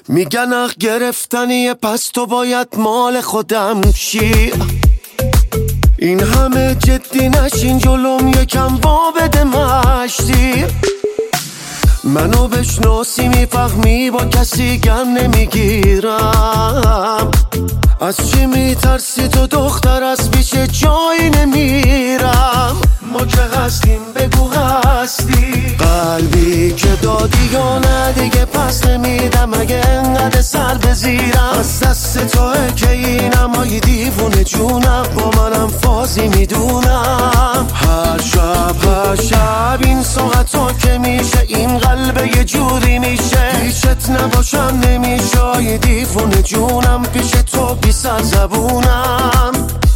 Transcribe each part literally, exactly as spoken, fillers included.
میگن اخ گرفتنیه پس تو باید مال خودم شی. این همه جدی نشین جلوم یکم وا بده مشتی. منو بشناسی میفهمی با کسی گم نمیگیرم. از چی میترسی تو دختر از پیش جایی نمیرم. ما که هستیم بگو هستی. قلبی که دادی یا نه دیگه پس نمیدم اگه انقدر سر بزیرم. از دست توه که اینم های دیوونه جونم با منم فازی میدونم. هر شب هر شب این ساعت ها که میشه این قلب یه جوری میشه. پیشت نباشم نمیشه یه دیوونه جونم پیش تو بی سر زبونم.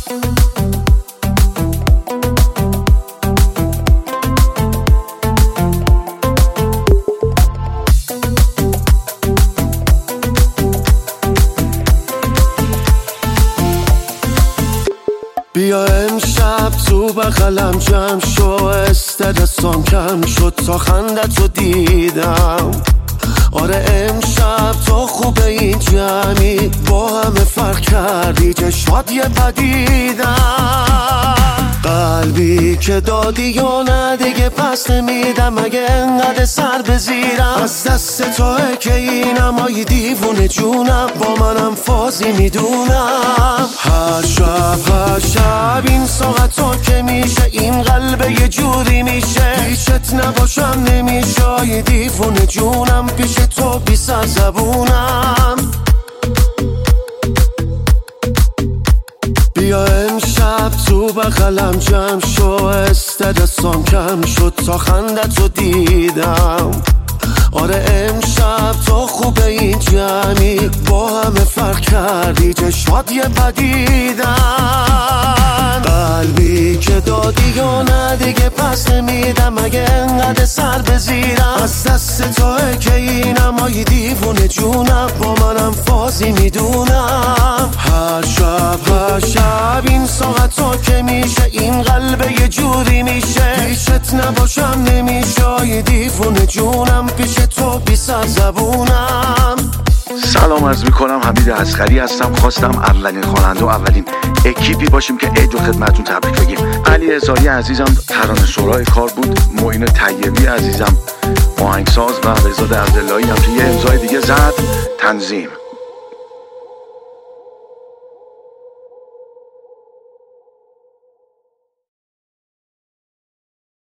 بیا امشب تو بغلم جمع شو. استرسام کم شد تا خندت رو دیدم. آره امشب تو خوبه این جمعی با همه فرق کردی چشمات یه بدیدم. قلبی که دادی یا نه دیگه پس نمیدم اگه انقدر سر بزیرم. از دست توه که اینم های دیوونه جونم با منم فازی میدونم. هر شب هر شب این ساعت ها که میشه این قلب یه جوری میشه. پیشت نباشم نمیشه یه دیوونه جونم پیش تو بی سر زبونم. بیا امشب تو بغلم جمع شو. استرسام کم شد تا خندت رو دیدم. آره امشب تو خوبه این جمعی با همه فرق کردی چشمات یه بدیدن. قلبی که دادی یا نه دیگه پس نمیدم اگه انقدر سر بزیرم. از دست توه که اینم های دیوونه جونم با منم فازی میدونم. هر شب هر شب این ساعت ها که میشه این قلب یه جوری میشه. پیشت نباشم نمیشه یه دیوونه جونم پیش تو بی سر زبونم. سلام عرض میکنم، حمید اصغری هستم. خواستم اولین خواننده و اولین اکیپی باشیم که عید و خدمتتون تبریک بگیم. علی هزاری عزیزم ترانه سرای کار بود. معین طیبی عزیزم آهنگساز و بهزاد عبداللهی هم که یه امضای دیگه زد تنظیم.